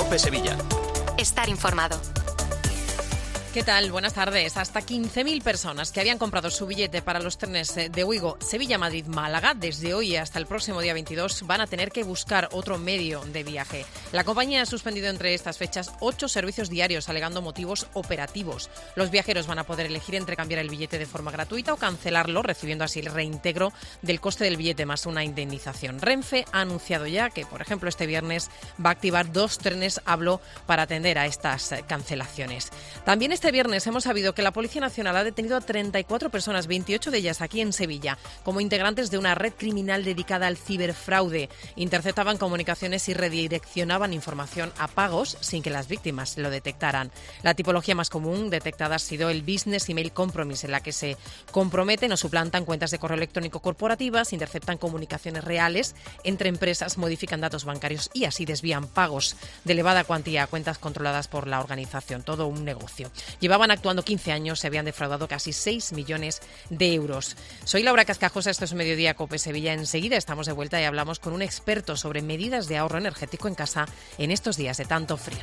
COPE Sevilla. Estar informado. ¿Qué tal? Buenas tardes. Hasta 15.000 personas que habían comprado su billete para los trenes de Ouigo, Sevilla, Madrid, Málaga, desde hoy hasta el próximo día 22, van a tener que buscar otro medio de viaje. La compañía ha suspendido entre estas fechas 8 servicios diarios, alegando motivos operativos. Los viajeros van a poder elegir entre cambiar el billete de forma gratuita o cancelarlo, recibiendo así el reintegro del coste del billete más una indemnización. Renfe ha anunciado ya que, por ejemplo, este viernes va a activar 2 trenes Hablo para atender a estas cancelaciones. También este viernes hemos sabido que la Policía Nacional ha detenido a 34 personas, 28 de ellas aquí en Sevilla, como integrantes de una red criminal dedicada al ciberfraude. Interceptaban comunicaciones y redireccionaban información a pagos sin que las víctimas lo detectaran. La tipología más común detectada ha sido el Business Email Compromise, en la que se comprometen o suplantan cuentas de correo electrónico corporativas, interceptan comunicaciones reales entre empresas, modifican datos bancarios y así desvían pagos de elevada cuantía a cuentas controladas por la organización. Todo un negocio. Llevaban actuando 15 años, se habían defraudado casi 6 millones de euros. Soy Laura Cascajosa, esto es Mediodía COPE Sevilla. Enseguida estamos de vuelta y hablamos con un experto sobre medidas de ahorro energético en casa en estos días de tanto frío.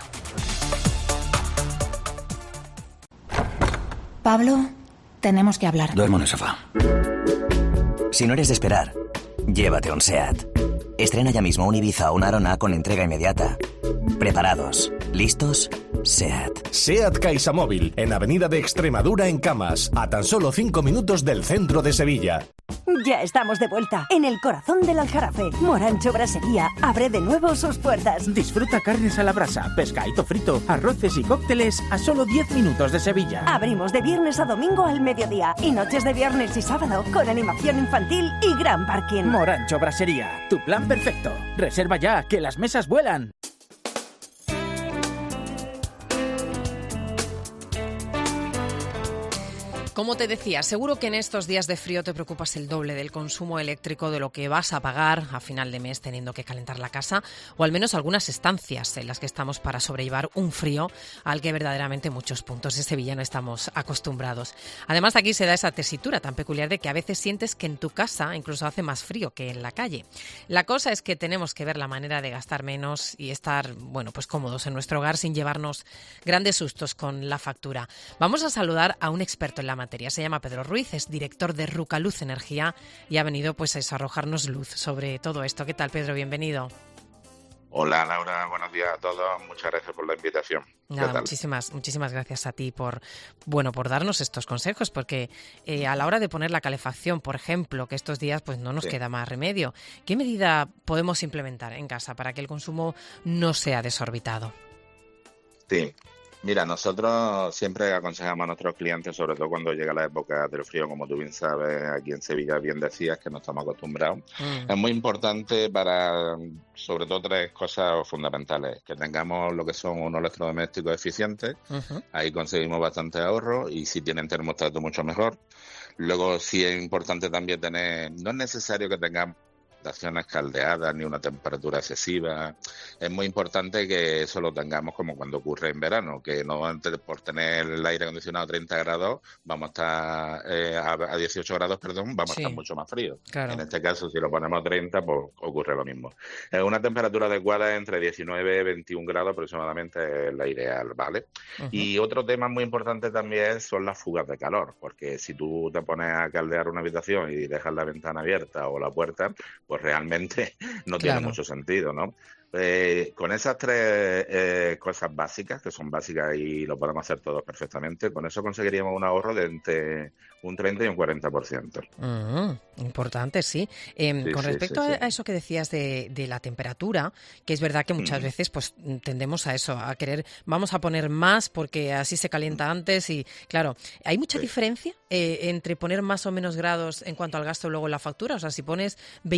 Pablo, tenemos que hablar. Duermo en el sofá. Si no eres de esperar, llévate un SEAT. Estrena ya mismo un Ibiza o una Arona con entrega inmediata. Preparados, listos, SEAT. SEAT CaixaMóvil, en Avenida de Extremadura en Camas, a tan solo 5 minutos del centro de Sevilla. Ya estamos de vuelta en el corazón del Aljarafe. Morancho Brasería abre de nuevo sus puertas. Disfruta carnes a la brasa, pescadito frito, arroces y cócteles a solo 10 minutos de Sevilla. Abrimos de viernes a domingo al mediodía y noches de viernes y sábado con animación infantil y gran parking. Morancho Brasería, tu plan perfecto. Reserva ya, que las mesas vuelan. Como te decía, seguro que en estos días de frío te preocupas el doble del consumo eléctrico de lo que vas a pagar a final de mes teniendo que calentar la casa, o al menos algunas estancias en las que estamos para sobrellevar un frío al que verdaderamente muchos puntos de Sevilla no estamos acostumbrados. Además, aquí se da esa tesitura tan peculiar de que a veces sientes que en tu casa incluso hace más frío que en la calle. La cosa es que tenemos que ver la manera de gastar menos y estar, pues cómodos en nuestro hogar sin llevarnos grandes sustos con la factura. Vamos a saludar a un experto en la materia. Se llama Pedro Ruiz, es director de Rucaluz Energía y ha venido pues a arrojarnos luz sobre todo esto. ¿Qué tal, Pedro? Bienvenido. Hola, Laura, buenos días a todos. Muchas gracias por la invitación. Nada, muchísimas gracias a ti por darnos estos consejos, porque a la hora de poner la calefacción, por ejemplo, que estos días pues no nos queda más remedio, ¿qué medida podemos implementar en casa para que el consumo no sea desorbitado? Sí. Mira, nosotros siempre aconsejamos a nuestros clientes, sobre todo cuando llega la época del frío, como tú bien sabes, aquí en Sevilla bien decías que no estamos acostumbrados. Es muy importante para, sobre todo, 3 cosas fundamentales. Que tengamos lo que son unos electrodomésticos eficientes, ahí conseguimos bastante ahorro, y si tienen termostato mucho mejor. Luego sí es importante también tener, no es necesario que tengamos habitaciones caldeadas ni una temperatura excesiva. Es muy importante que eso lo tengamos como cuando ocurre en verano, que no antes por tener el aire acondicionado a 30 grados vamos a estar a 18 grados, vamos a estar mucho más fríos. Claro. En este caso, si lo ponemos a 30, pues ocurre lo mismo. Una temperatura adecuada entre 19 y 21 grados aproximadamente es la ideal, ¿vale? Y otro tema muy importante también son las fugas de calor, porque si tú te pones a caldear una habitación y dejas la ventana abierta o la puerta, pues realmente no tiene mucho sentido, ¿no? Con esas 3 cosas básicas, que son básicas y lo podemos hacer todos perfectamente, con eso conseguiríamos un ahorro de entre un 30 y un 40%. Importante, sí. Con respecto a eso que decías de la temperatura, que es verdad que muchas veces pues tendemos a eso, a querer, vamos a poner más porque así se calienta antes y, claro, ¿hay mucha diferencia entre poner más o menos grados en cuanto al gasto luego en la factura? O sea, si pones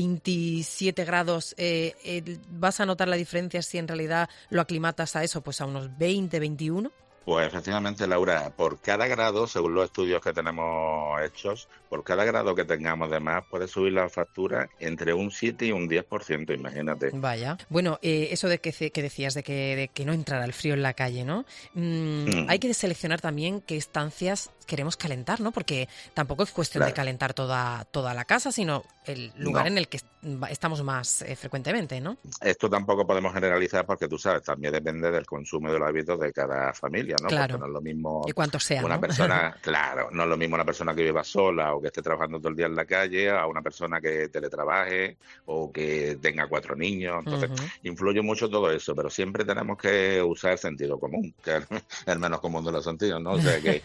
27 grados, ¿vas a notar la diferencia si en realidad lo aclimatas a eso, pues a unos 20, 21? Pues efectivamente, Laura, por cada grado, según los estudios que tenemos hechos, por cada grado que tengamos de más, puede subir la factura entre un 7 y un 10%, imagínate. Vaya. Bueno, eso de que decías de que no entrara el frío en la calle, ¿no? Hay que seleccionar también qué estancias queremos calentar, ¿no? Porque tampoco es cuestión de calentar toda la casa, sino el lugar en el que estamos más frecuentemente, ¿no? Esto tampoco podemos generalizar porque tú sabes, también depende del consumo y de los hábitos de cada familia, ¿no? Claro. Porque no es lo mismo y cuánto sea, una ¿no? persona, claro, no es lo mismo una persona que viva sola o que esté trabajando todo el día en la calle a una persona que teletrabaje o que tenga 4 niños. Entonces, influye mucho todo eso, pero siempre tenemos que usar el sentido común, que es el menos común de los sentidos, ¿no? O sea que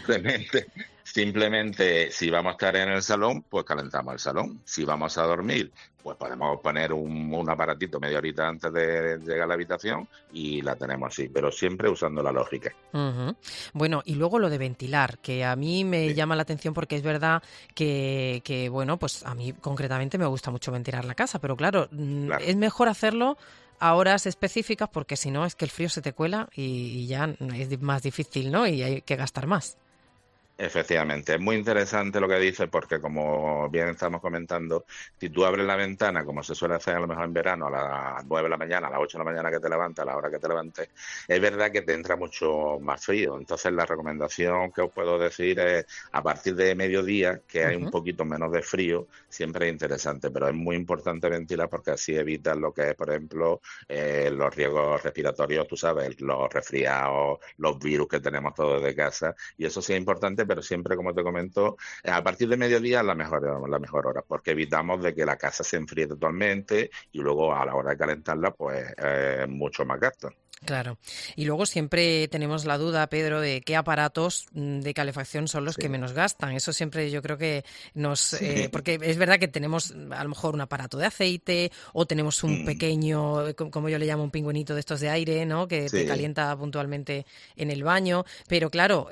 simplemente si vamos a estar en el salón, pues calentamos el salón. Si vamos a dormir, pues podemos poner un aparatito media horita antes de llegar a la habitación y la tenemos así, pero siempre usando la lógica. Bueno, y luego lo de ventilar, que a mí me llama la atención porque es verdad que, bueno, pues a mí concretamente me gusta mucho ventilar la casa, pero claro, es mejor hacerlo a horas específicas porque si no es que el frío se te cuela y ya es más difícil, ¿no? Y hay que gastar más. Efectivamente, es muy interesante lo que dices porque como bien estamos comentando, si tú abres la ventana, como se suele hacer a lo mejor en verano, a las 9 de la mañana, a las 8 de la mañana que te levantas, a la hora que te levantes, es verdad que te entra mucho más frío. Entonces la recomendación que os puedo decir es a partir de mediodía, que hay un poquito menos de frío, siempre es interesante, pero es muy importante ventilar porque así evitas lo que es, por ejemplo, los riesgos respiratorios, tú sabes, los resfriados, los virus que tenemos todos de casa, y eso sí es importante, pero siempre, como te comento, a partir de mediodía es la mejor hora, porque evitamos de que la casa se enfríe totalmente y luego a la hora de calentarla, pues mucho más gasto. Claro. Y luego siempre tenemos la duda, Pedro, de qué aparatos de calefacción son los que menos gastan. Eso siempre yo creo que porque es verdad que tenemos a lo mejor un aparato de aceite o tenemos un pequeño, como yo le llamo, un pingüinito de estos de aire, ¿no? Que te calienta puntualmente en el baño. Pero claro,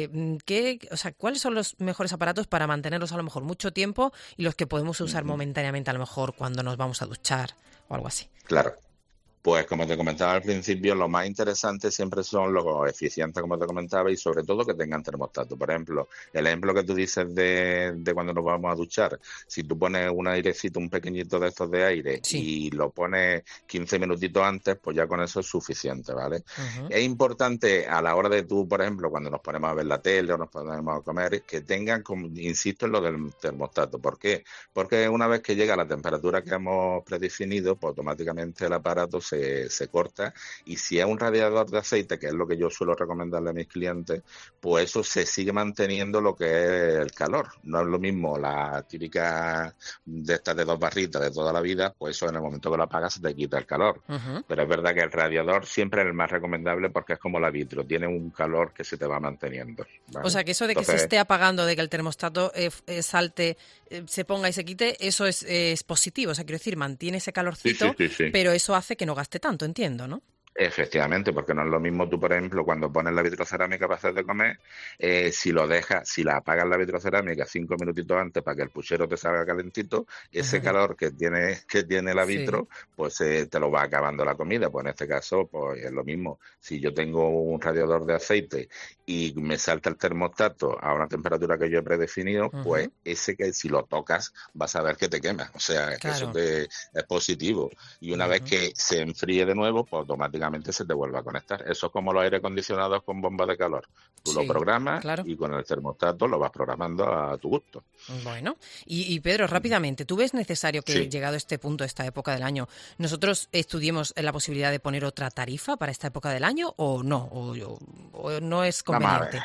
¿cuáles son los mejores aparatos para mantenerlos a lo mejor mucho tiempo y los que podemos usar momentáneamente a lo mejor cuando nos vamos a duchar o algo así? Claro. Pues como te comentaba al principio, lo más interesante siempre son los eficientes, como te comentaba, y sobre todo que tengan termostato. Por ejemplo, el ejemplo que tú dices de cuando nos vamos a duchar, si tú pones un airecito, un pequeñito de estos de aire y lo pones 15 minutitos antes, pues ya con eso es suficiente, ¿vale? Es importante a la hora de tú, por ejemplo, cuando nos ponemos a ver la tele o nos ponemos a comer, que tengan, insisto en lo del termostato. ¿Por qué? Porque una vez que llega a la temperatura que hemos predefinido, pues automáticamente el aparato se corta, y si es un radiador de aceite, que es lo que yo suelo recomendarle a mis clientes, pues eso se sigue manteniendo lo que es el calor. No es lo mismo la típica de estas de 2 barritas de toda la vida, pues eso en el momento que lo apagas se te quita el calor. Pero es verdad que el radiador siempre es el más recomendable porque es como la vitro, tiene un calor que se te va manteniendo, ¿vale? O sea que eso de que se esté apagando, de que el termostato salte, se ponga y se quite, eso es positivo. O sea, quiero decir, mantiene ese calorcito, pero eso hace que no gaste tanto, entiendo, ¿no? Efectivamente, porque no es lo mismo tú, por ejemplo, cuando pones la vitrocerámica para hacer de comer, si la apagas la vitrocerámica 5 minutitos antes para que el puchero te salga calentito, ese calor que tiene la vitro, pues te lo va acabando la comida. Pues en este caso, pues es lo mismo. Si yo tengo un radiador de aceite y me salta el termostato a una temperatura que yo he predefinido, pues ese que si lo tocas vas a ver que te quema. O sea, que eso es positivo. Y una vez que se enfríe de nuevo, pues automáticamente se te vuelve a conectar. Eso es como los aire acondicionados con bomba de calor. Tú lo programas y con el termostato lo vas programando a tu gusto. Bueno, y Pedro, rápidamente, ¿tú ves necesario que llegado a este punto, esta época del año, nosotros estudiemos la posibilidad de poner otra tarifa para esta época del año o no? ¿O no es conveniente?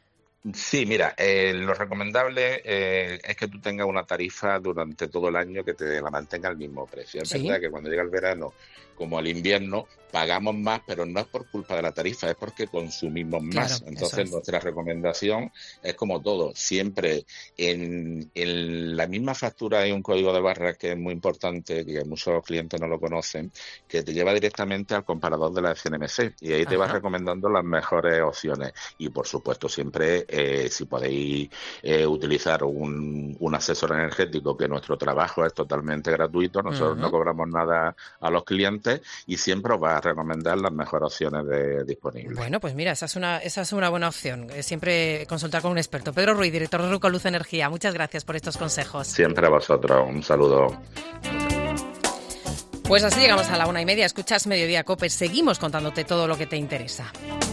Sí, mira, lo recomendable es que tú tengas una tarifa durante todo el año que te la mantenga al mismo precio. Es verdad que cuando llega el verano, como el invierno, pagamos más, pero no es por culpa de la tarifa, es porque consumimos más. Entonces, nuestra recomendación es como todo. Siempre en la misma factura hay un código de barras que es muy importante, que muchos clientes no lo conocen, que te lleva directamente al comparador de la CNMC y ahí te vas recomendando las mejores opciones. Y, por supuesto, siempre si podéis utilizar un asesor energético, que nuestro trabajo es totalmente gratuito, nosotros no cobramos nada a los clientes y siempre os va a recomendar las mejores opciones disponibles. Bueno, pues mira, esa es una buena opción. Siempre consultar con un experto. Pedro Ruiz, director de Rucoluz Energía, muchas gracias por estos consejos. Siempre a vosotros, un saludo. Pues así llegamos a la 1:30. Escuchas Mediodía COPE. Seguimos contándote todo lo que te interesa.